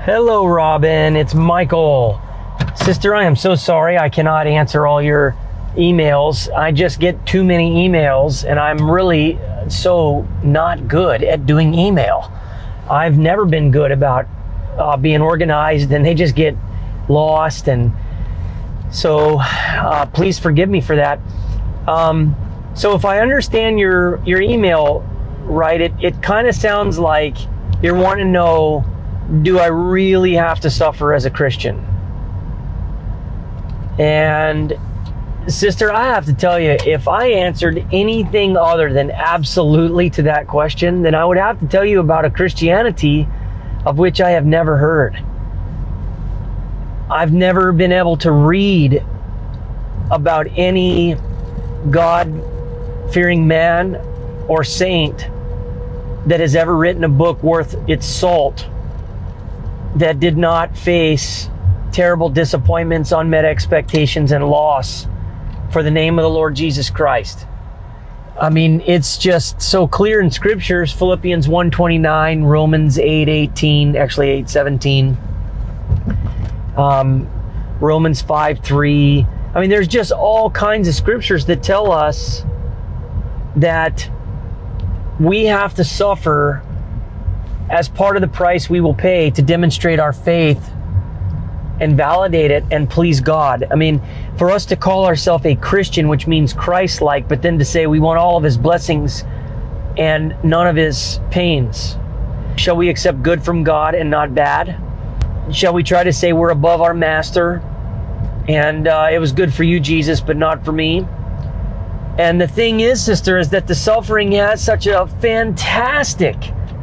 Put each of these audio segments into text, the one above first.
Hello, Robin. It's Michael. Sister, I am so sorry I cannot answer all your emails. I just get too many emails, and I'm really so not good at doing email. I've never been good about being organized, and they just get lost. And so please forgive me for that. So if I understand your email right, it kind of sounds like you're wanting to know, do I really have to suffer as a Christian? And sister, I have to tell you, if I answered anything other than absolutely to that question, then I would have to tell you about a Christianity of which I have never heard. I've never been able to read about any God-fearing man or saint that has ever written a book worth its salt that did not face terrible disappointments, unmet expectations, and loss for the name of the Lord Jesus Christ. I mean, it's just so clear in scriptures. Philippians 1:29, Romans 8:18, actually 8:17, Romans 5:3. I mean, there's just all kinds of scriptures that tell us that we have to suffer as part of the price we will pay to demonstrate our faith and validate it and please God. I mean, for us to call ourselves a Christian, which means Christ-like, but then to say we want all of his blessings and none of his pains. Shall we accept good from God and not bad? Shall we try to say we're above our master and it was good for you, Jesus, but not for me? And the thing is, sister, is that the suffering has such a fantastic,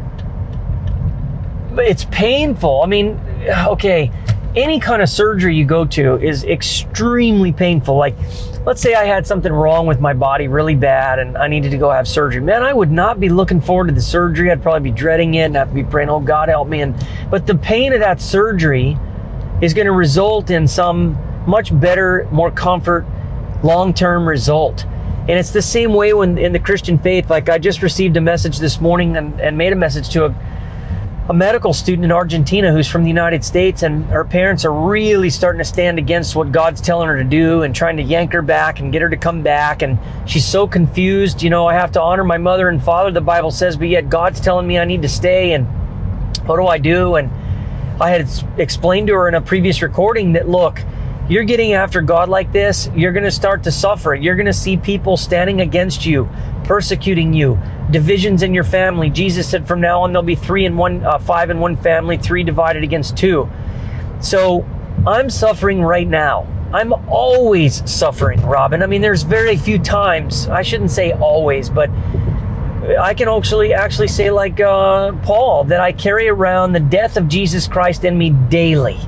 it's painful. I mean, okay, any kind of surgery you go to is extremely painful. Like, let's say I had something wrong with my body really bad and I needed to go have surgery. Man, I would not be looking forward to the surgery. I'd probably be dreading it and have to be praying, oh, God, help me. But the pain of that surgery is going to result in some much better, more comfort, long-term result. And it's the same way when in the Christian faith. Like, I just received a message this morning and made a message to a medical student in Argentina who's from the United States, and her parents are really starting to stand against what God's telling her to do and trying to yank her back and get her to come back. And she's so confused. You know, I have to honor my mother and father, the Bible says, but yet God's telling me I need to stay, and what do I do? And I had explained to her in a previous recording that, look, you're getting after God like this, you're going to start to suffer. You're going to see people standing against you, persecuting you, divisions in your family. Jesus said from now on there'll be 5 in one family, 3 divided against 2. So I'm suffering right now. I'm always suffering, Robin. I mean, there's very few times, I shouldn't say always, but I can actually say like Paul, that I carry around the death of Jesus Christ in me daily.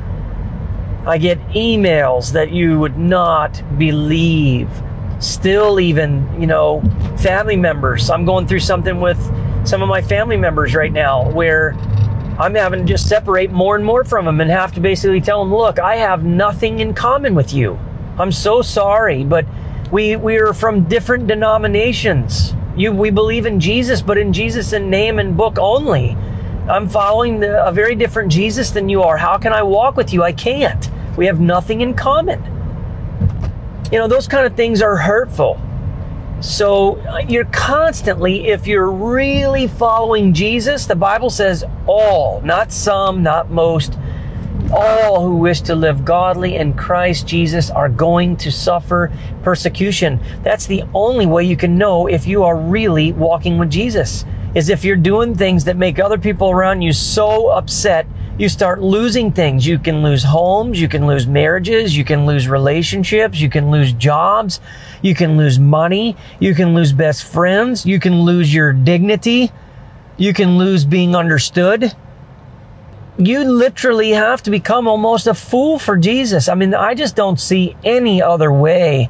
I get emails that you would not believe. Still, even, you know, family members. I'm going through something with some of my family members right now where I'm having to just separate more and more from them and have to basically tell them, look, I have nothing in common with you. I'm so sorry, but we are from different denominations. We believe in Jesus, but in Jesus in name and book only. I'm following a very different Jesus than you are. How can I walk with you? I can't. We have nothing in common. You know, those kind of things are hurtful. So you're constantly, if you're really following Jesus, the Bible says all, not some, not most, all who wish to live godly in Christ Jesus are going to suffer persecution. That's the only way you can know if you are really walking with Jesus, is if you're doing things that make other people around you so upset, you start losing things. You can lose homes, you can lose marriages, you can lose relationships, you can lose jobs, you can lose money, you can lose best friends, you can lose your dignity, you can lose being understood. You literally have to become almost a fool for Jesus. I mean, I just don't see any other way.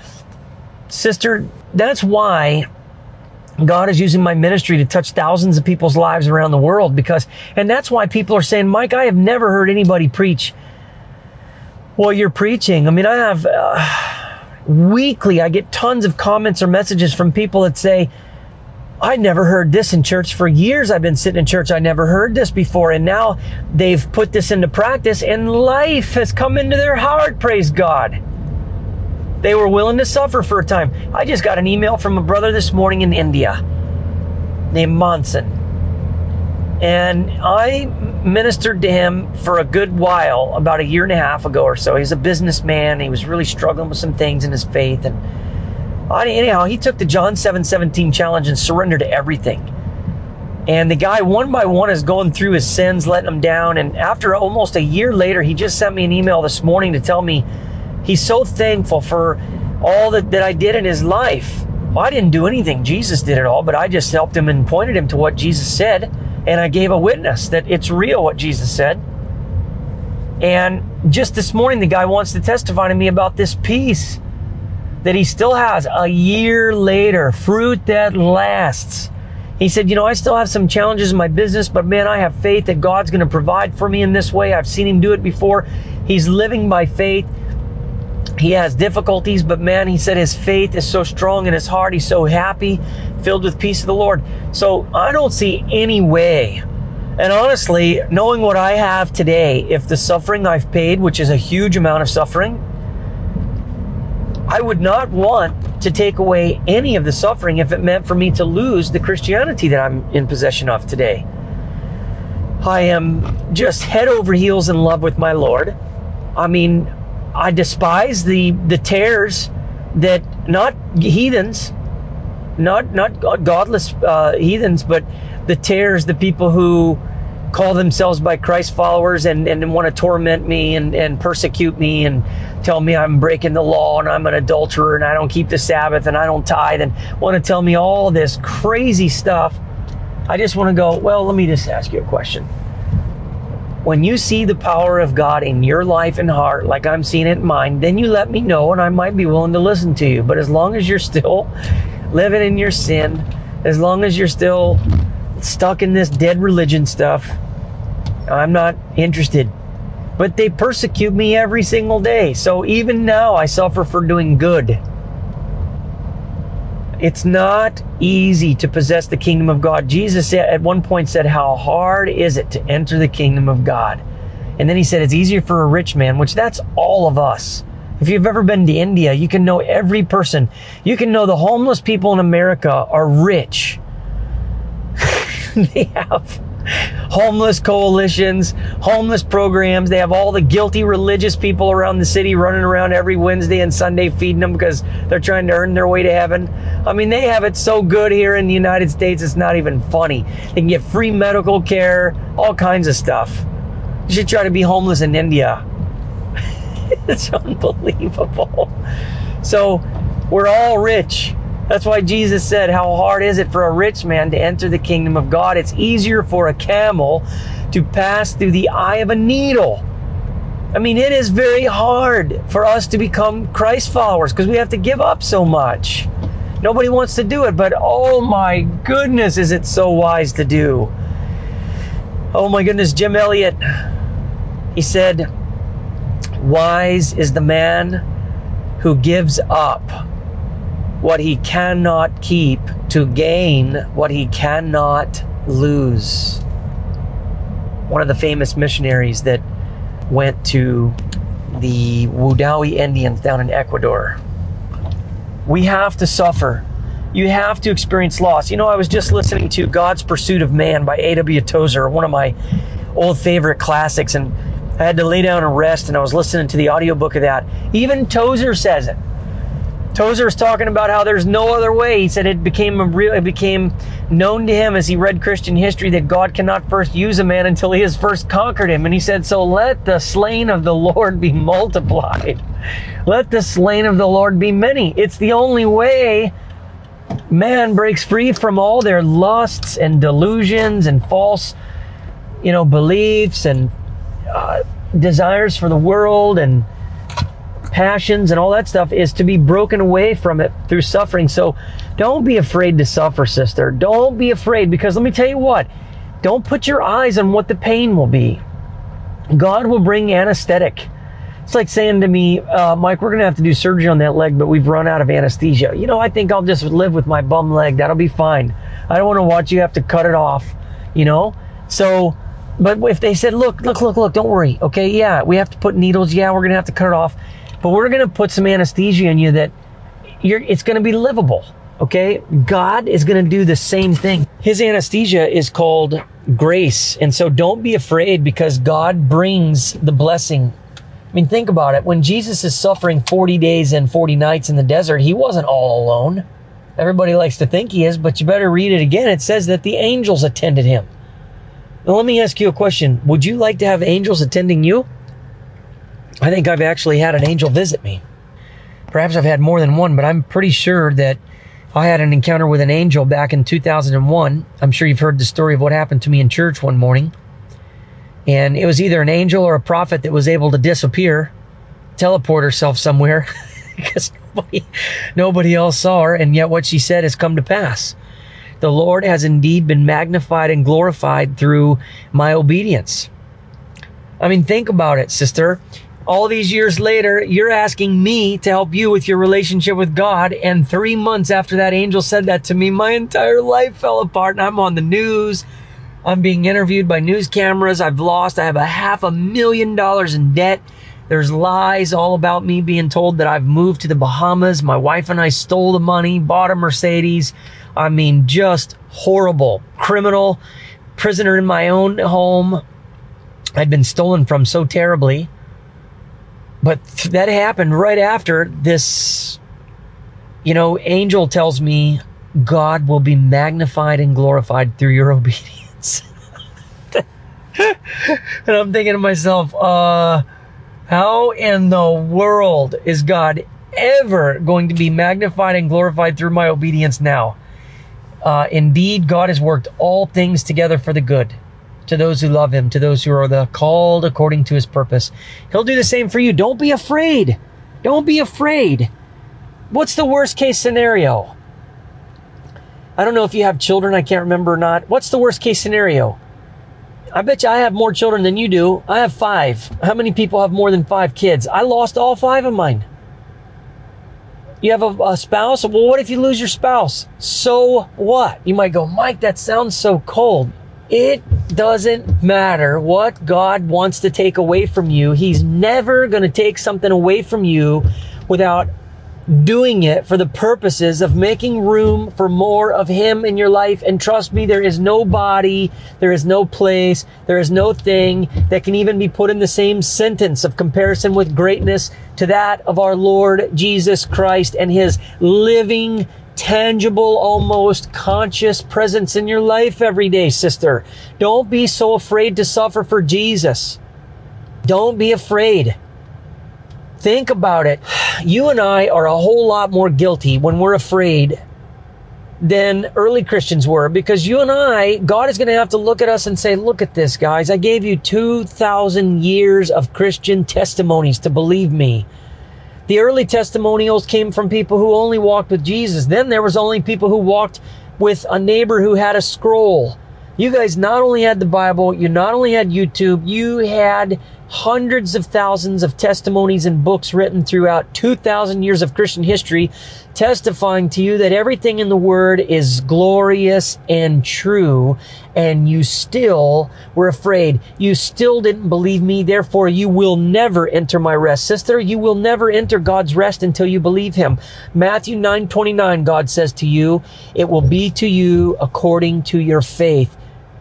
Sister, that's why God is using my ministry to touch thousands of people's lives around the world, and that's why people are saying, Mike, I have never heard anybody preach what you're preaching. I mean, I have weekly, I get tons of comments or messages from people that say, I never heard this in church. For years I've been sitting in church. I never heard this before. And now they've put this into practice and life has come into their heart, praise God. They were willing to suffer for a time. I just got an email from a brother this morning in India named Monson. And I ministered to him for a good while, about a year and a half ago or so. He's a businessman. He was really struggling with some things in his faith. And anyhow, he took the John 7:17 challenge and surrendered to everything. And the guy, one by one, is going through his sins, letting them down. And after almost a year later, he just sent me an email this morning to tell me he's so thankful for all that I did in his life. Well, I didn't do anything. Jesus did it all, but I just helped him and pointed him to what Jesus said. And I gave a witness that it's real what Jesus said. And just this morning, the guy wants to testify to me about this peace that he still has a year later, fruit that lasts. He said, I still have some challenges in my business, but man, I have faith that God's going to provide for me in this way. I've seen him do it before. He's living by faith. He has difficulties, but man, he said his faith is so strong in his heart. He's so happy, filled with peace of the Lord. So I don't see any way. And honestly, knowing what I have today, if the suffering I've paid, which is a huge amount of suffering, I would not want to take away any of the suffering if it meant for me to lose the Christianity that I'm in possession of today. I am just head over heels in love with my Lord. I mean, I despise the tares that, not heathens, not godless heathens, but the tares, the people who call themselves by Christ followers and want to torment me and persecute me and tell me I'm breaking the law and I'm an adulterer and I don't keep the Sabbath and I don't tithe and want to tell me all this crazy stuff. I just want to go, well, let me just ask you a question. When you see the power of God in your life and heart, like I'm seeing it in mine, then you let me know and I might be willing to listen to you. But as long as you're still living in your sin, as long as you're still stuck in this dead religion stuff, I'm not interested. But they persecute me every single day. So even now I suffer for doing good. It's not easy to possess the kingdom of God. Jesus at one point said, how hard is it to enter the kingdom of God? And then he said, it's easier for a rich man, which that's all of us. If you've ever been to India, you can know every person. You can know the homeless people in America are rich. They have homeless coalitions, homeless programs. They have all the guilty religious people around the city running around every Wednesday and Sunday feeding them because they're trying to earn their way to heaven. I mean, they have it so good here in the United States, it's not even funny. They can get free medical care, all kinds of stuff. You should try to be homeless in India. It's unbelievable. So we're all rich. That's why Jesus said, how hard is it for a rich man to enter the kingdom of God? It's easier for a camel to pass through the eye of a needle. I mean, it is very hard for us to become Christ followers because we have to give up so much. Nobody wants to do it, but oh my goodness, is it so wise to do. Oh my goodness, Jim Elliot, he said, wise is the man who gives up what he cannot keep to gain what he cannot lose. One of the famous missionaries that went to the Wudawi Indians down in Ecuador. We have to suffer. You have to experience loss. I was just listening to God's Pursuit of Man by A.W. Tozer, one of my old favorite classics, and I had to lay down and rest, and I was listening to the audiobook of that. Even Tozer says it. Tozer is talking about how there's no other way. He said it became known to him as he read Christian history that God cannot first use a man until he has first conquered him. And he said, so let the slain of the Lord be multiplied. Let the slain of the Lord be many. It's the only way man breaks free from all their lusts and delusions and false, beliefs and desires for the world and passions and all that stuff, is to be broken away from it through suffering. So don't be afraid to suffer, sister. Don't be afraid, because let me tell you what, don't put your eyes on what the pain will be. God will bring anesthetic It's like saying to me, Mike, we're going to have to do surgery on that leg, but we've run out of anesthesia. You know, I think I'll just live with my bum leg. That'll be fine. I don't want to watch you have to cut it off, you know? So, but if they said, look, don't worry. Okay, yeah, we have to put needles. Yeah, we're going to have to cut it off. But we're going to put some anesthesia in you that it's going to be livable. Okay? God is going to do the same thing. His anesthesia is called grace. And so don't be afraid, because God brings the blessing. I mean, think about it. When Jesus is suffering 40 days and 40 nights in the desert, he wasn't all alone. Everybody likes to think he is, but you better read it again. It says that the angels attended him. Now, let me ask you a question. Would you like to have angels attending you? I think I've actually had an angel visit me. Perhaps I've had more than one, but I'm pretty sure that I had an encounter with an angel back in 2001. I'm sure you've heard the story of what happened to me in church one morning. And it was either an angel or a prophet that was able to disappear, teleport herself somewhere, because nobody else saw her, and yet what she said has come to pass. The Lord has indeed been magnified and glorified through my obedience. I mean, think about it, sister. All these years later, you're asking me to help you with your relationship with God, and 3 months after that angel said that to me, my entire life fell apart, and I'm on the news. I'm being interviewed by news cameras. I have $500,000 in debt. There's lies all about me being told that I've moved to the Bahamas. My wife and I stole the money, bought a Mercedes. I mean, just horrible. Criminal, prisoner in my own home. I'd been stolen from so terribly. But that happened right after this, angel tells me God will be magnified and glorified through your obedience. And I'm thinking to myself, how in the world is God ever going to be magnified and glorified through my obedience now? Indeed, God has worked all things together for the good, to those who love him, to those who are the called according to his purpose. He'll do the same for you. Don't be afraid. Don't be afraid. What's the worst case scenario? I don't know if you have children. I can't remember or not. What's the worst case scenario? I bet you I have more children than you do. I have 5. How many people have more than 5 kids? I lost all 5 of mine. You have a spouse? Well, what if you lose your spouse? So what? You might go, Mike, that sounds so cold. It doesn't matter what God wants to take away from you. He's never going to take something away from you without doing it for the purposes of making room for more of him in your life. And trust me, there is no body, there is no place, there is no thing that can even be put in the same sentence of comparison with greatness to that of our Lord Jesus Christ and his living, tangible, almost conscious presence in your life every day, sister. Don't be so afraid to suffer for Jesus. Don't be afraid. Think about it. You and I are a whole lot more guilty when we're afraid than early Christians were, because you and I, God is going to have to look at us and say, look at this, guys. I gave you 2,000 years of Christian testimonies to believe me. The early testimonials came from people who only walked with Jesus. Then there was only people who walked with a neighbor who had a scroll. You guys not only had the Bible, you not only had YouTube, you had hundreds of thousands of testimonies and books written throughout 2,000 years of Christian history, testifying to you that everything in the Word is glorious and true, and you still were afraid. You still didn't believe me, therefore you will never enter my rest. Sister, you will never enter God's rest until you believe him. Matthew 9:29, God says to you, it will be to you according to your faith.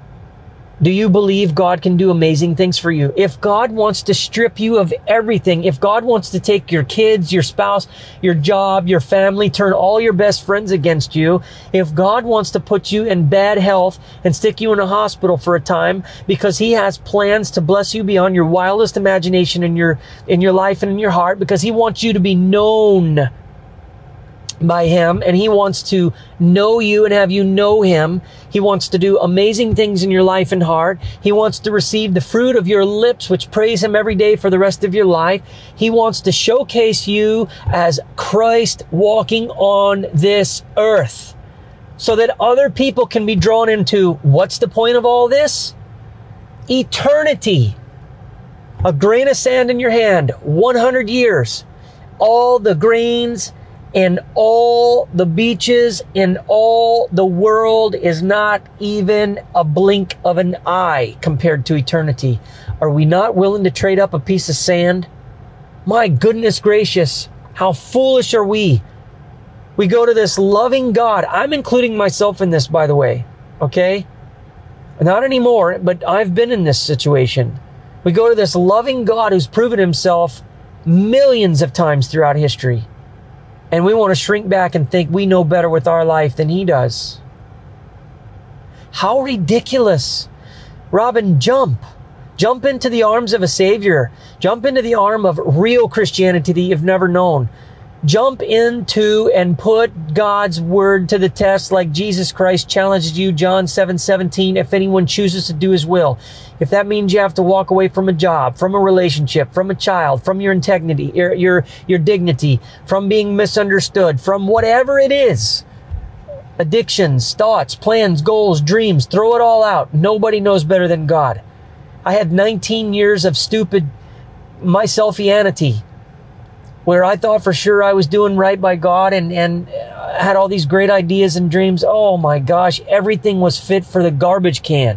Do you believe God can do amazing things for you? If God wants to strip you of everything, if God wants to take your kids, your spouse, your job, your family, turn all your best friends against you, if God wants to put you in bad health and stick you in a hospital for a time because he has plans to bless you beyond your wildest imagination in your life and in your heart, because he wants you to be known by him, and he wants to know you and have you know him. He wants to do amazing things in your life and heart. He wants to receive the fruit of your lips, which praise him every day for the rest of your life. He wants to showcase you as Christ walking on this earth so that other people can be drawn into, what's the point of all this? Eternity. A grain of sand in your hand, 100 years. All the grains and all the beaches in all the world is not even a blink of an eye compared to eternity. Are we not willing to trade up a piece of sand? My goodness gracious, how foolish are we? We go to this loving God. I'm including myself in this, by the way, okay? Not anymore, but I've been in this situation. We go to this loving God who's proven himself millions of times throughout history. And we want to shrink back and think we know better with our life than he does. How ridiculous. Robin, jump. Jump into the arms of a Savior. Jump into the arm of real Christianity that you've never known. Jump into and put God's word to the test like Jesus Christ challenges you, John 7:17, if anyone chooses to do his will. If that means you have to walk away from a job, from a relationship, from a child, from your integrity, your dignity, from being misunderstood, from whatever it is, addictions, thoughts, plans, goals, dreams, throw it all out. Nobody knows better than God. I had 19 years of stupid myselfianity, where I thought for sure I was doing right by God and had all these great ideas and dreams. Oh my gosh, everything was fit for the garbage can.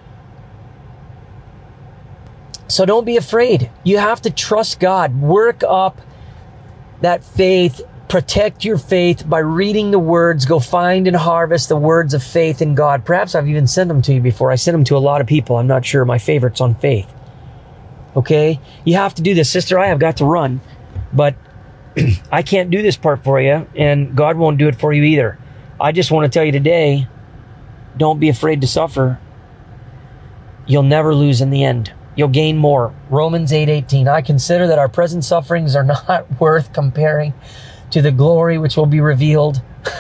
So don't be afraid. You have to trust God. Work up that faith. Protect your faith by reading the words. Go find and harvest the words of faith in God. Perhaps I've even sent them to you before. I sent them to a lot of people. I'm not sure. My favorite's on faith. Okay? You have to do this. Sister, I have got to run. But I can't do this part for you, and God won't do it for you either. I just want to tell you today, don't be afraid to suffer. You'll never lose in the end. You'll gain more. Romans 8:18. I consider that our present sufferings are not worth comparing to the glory which will be revealed.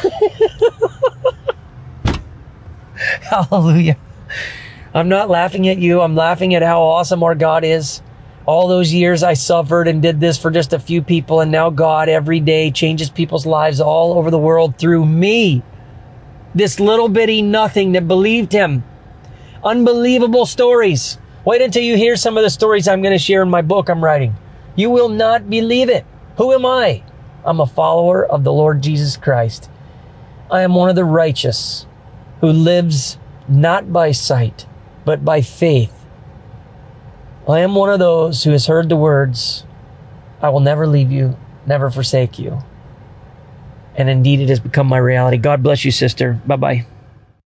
Hallelujah. I'm not laughing at you. I'm laughing at how awesome our God is. All those years I suffered and did this for just a few people, and now God every day changes people's lives all over the world through me. This little bitty nothing that believed him. Unbelievable stories. Wait until you hear some of the stories I'm going to share in my book I'm writing. You will not believe it. Who am I? I'm a follower of the Lord Jesus Christ. I am one of the righteous who lives not by sight, but by faith. I am one of those who has heard the words, I will never leave you, never forsake you. And indeed, it has become my reality. God bless you, sister. Bye-bye.